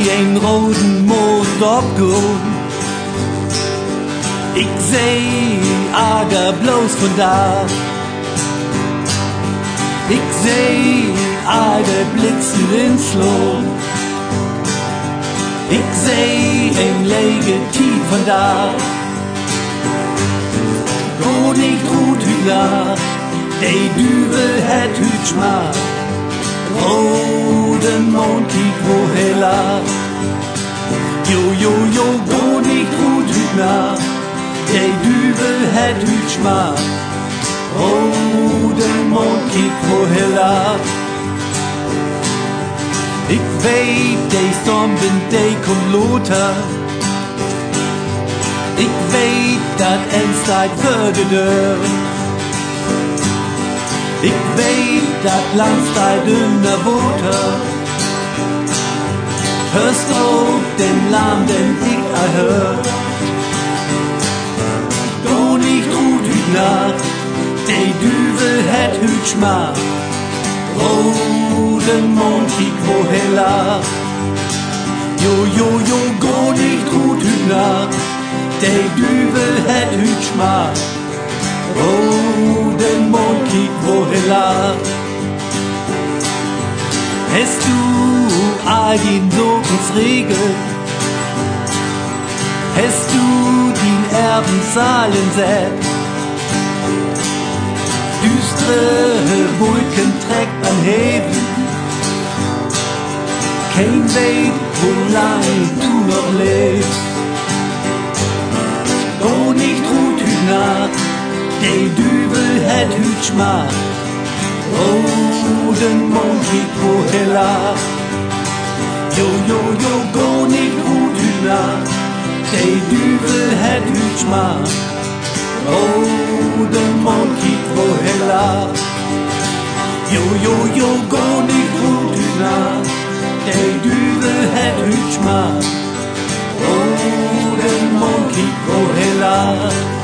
een roden most opgåen. Ik zei ager bloos vandaag. Ik zei aarde blitzen inslår. Ik zei een lege tijd vandaag. Gå niet goed hyllar, de duvel het hut smaak. Roden mond kijk wo heller. Jo, jo, jo, gå niet goed hyllar, de duvel het hut smaak. Roden mond kijk wo heller. Ik weet, de stormen, de komt loter. Ik weet dat eens tijd voor de deur. Ik weet dat langs tijd under water. Hörst ook den larm den ik hör. Gå nicht gut hut nacht, de duvel het hut smaak. Roden mond kijk wo heller. Jo, jo, jo, gå nicht gut hut nacht, de duvel het hut smaak. Roden mond kijk wo heller. Hast du all din Sokens Regel? Hast du din Erben Zahlen sät? Düstere Wolken trägt an Heben. Kein weet wo lang du noch lebst. Gå nicht gut hut nacht, de duvel het hut smaak. Roden mond kijk wo heller. Jo, jo, jo, gå nicht gut hut nacht, de duvel het hut smaak. Roden mond kijk wo heller. Jo, jo, jo, gå nicht gut hut nacht, de duvel het hut smaak. Roden mond kijk wo heller.